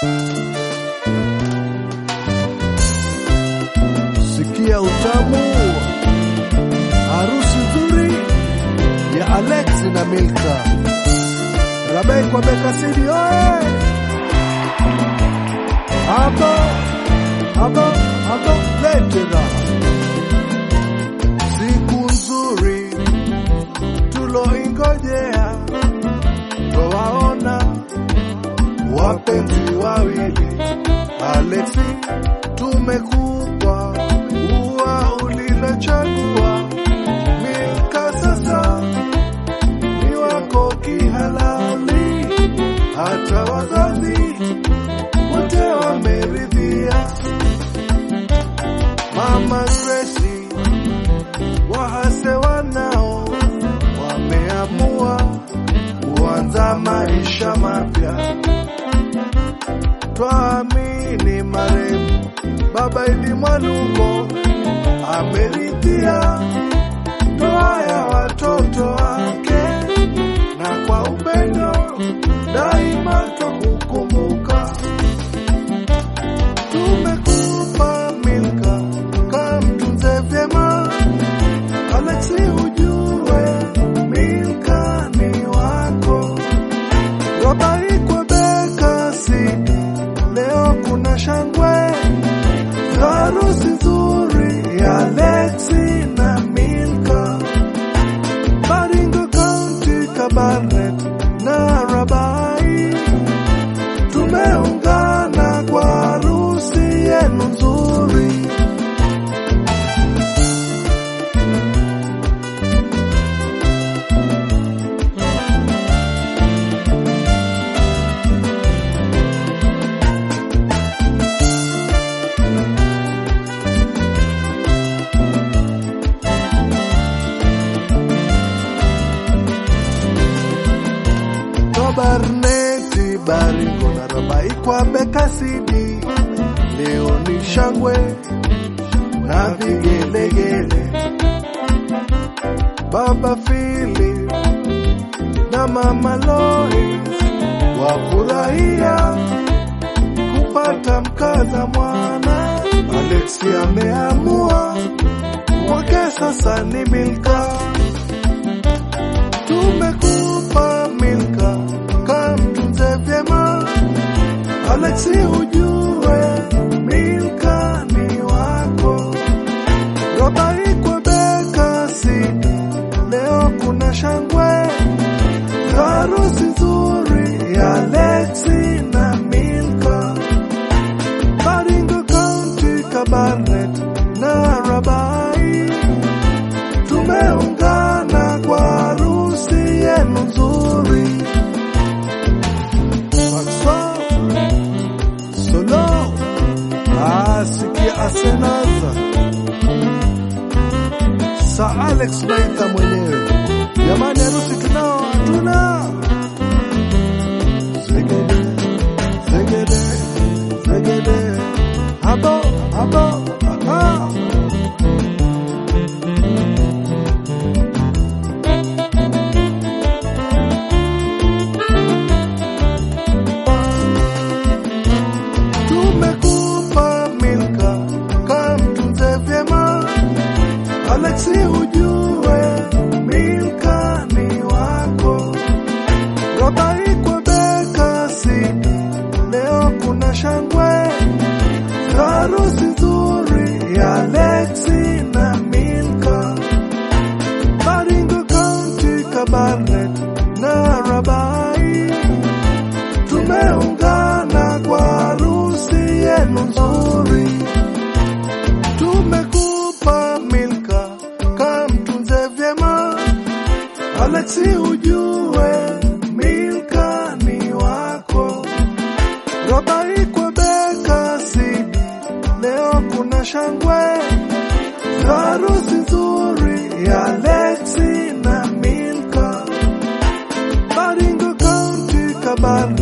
Sikia utamu, harusi nzuri ya Alex na Milka. Rabai kwa Beka City oe. Hapo letera. Siku nzuri tuloingojea, twawaona wapenzi wawili. Alexi, tumekupa ua ulilochagua. Milka sasa ni wako kihalali, hata wazazi wote wameridhia. Mama Gracie wahase wanao wameamua kuanza maisha mapya. Twaamini marehemu Baba Idi Mwaluko ameridhia ndoa ya watoto wake, na kwa upendo daima twakukumbuka. Tumekupa Milka, kamtunze vyema. Alexi, ujue Milka ni wako. Rabai kwa Beka City, leo kuna shangwe, harusi nzuri ya Alexi na Milka. Baringo County, Kabarnet na Rabai, tumeungana kwa harusi yenu nzuri. Barneti, Baringo na Rabai kwa Beka City, leo ni shangwe na vigelegele. Baba Philip na Mama Lois wafurahia kupata mkaza mwana. Alexi ameamua wake sasa ni Milka. Tumekupa Milka, kamtunze vyema. Alexi, ujue Milka ni wako. Rabai kwa Beka City, leo kuna shangwe, harusi nzuri ya Alexi na Milka. Baringo County, Kabarnet na Rabai, tumeungana kwa harusi yenu nzuri. Solo asikia asenaza sa Alex Baita mwenyewe. Jamani, harusi tunao hatuna. Zegede hapo aha. Tumekupa Milka, kamtunze vyema. Alexi, ujue Milka ni wako. Rabai kwa Beka City, leo kuna shangwe, harusi nzuri ya Alexi na Milka. Baringo County, Kabarnet na Rabai, tumeungana kwa harusi yenu nzuri. Tumekupa Milka, kamtunze vyema. Alexi, ujue Milka ni wako. Rabai kwa Beka City, leo kuna shangwe, harusi nzuri ya Alexi na Milka. Baringo County, Kabarnet